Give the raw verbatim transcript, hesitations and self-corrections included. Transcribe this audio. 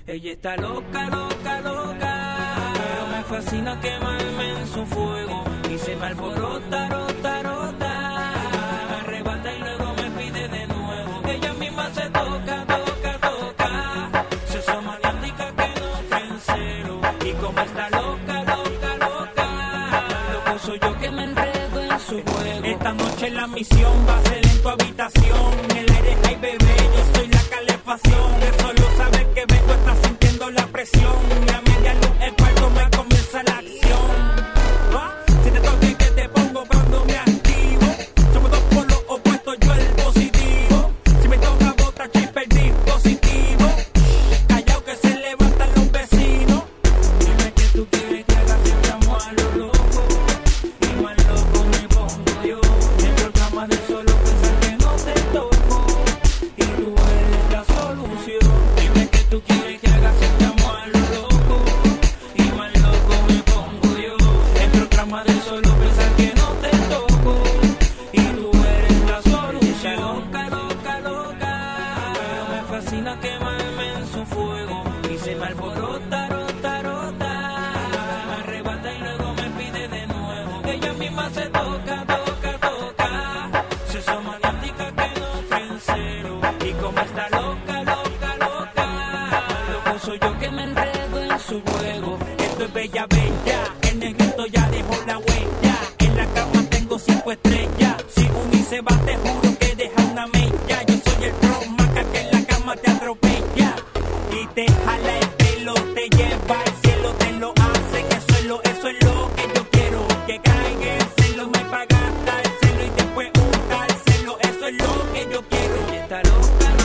Ella está loca, loca, loca, pero me fascina quemarme en su fuego y se me alborota, rota, rota, me arrebata y luego me pide de nuevo. Ella misma se toca, toca, toca, se hizo maniática que no cree en cero. Y como está loca, loca, loca, loco soy yo que me enredo en su juego. Esta noche la misión va a ser en tu habitación, el aire hay bebé, yo soy la calefacción. De solo saber que vengo estás sintiendo la presión, y a media luz el cuarto me comienza la acción. ¿Ah? Si te toca y que te pongo cuando me activo, somos dos por los opuestos, yo el positivo. Si me toca bota chip el dispositivo, callao que se levantan los vecinos. Dime que tú quieres que haga si estamos a lo loco, y más loco me pongo yo. El programa de solo pensar que no te toco, y tú eres la solución. Dime que tú quieres que haga si estamos a lo loco, y más loco me pongo yo. El programa de solo pensar que no te toco, y tú eres la solución. Loca, loca, loca, pero me fascina quemarme en su fuego y se me alborota, rota, rota, me arrebata y luego me pide de nuevo. Ella misma se toca, toca, toca, se hizo maniática que no cree en cero. Y como está loca, loca, loca, loco soy yo que me enredo en su juego. Esto es bella, bella, el negrito ya dejó la huella. En la cama tengo cinco estrellas, si un se va te juro que deja una mella. Yo soy el pro maca que en la cama te atropella y te jala el pelo, te lleva al cielo, te lo hace, que eso es lo, eso es lo que yo quiero. Que caiga el celo, me paga el celo y después un celo, eso es lo que yo quiero. Y está loca,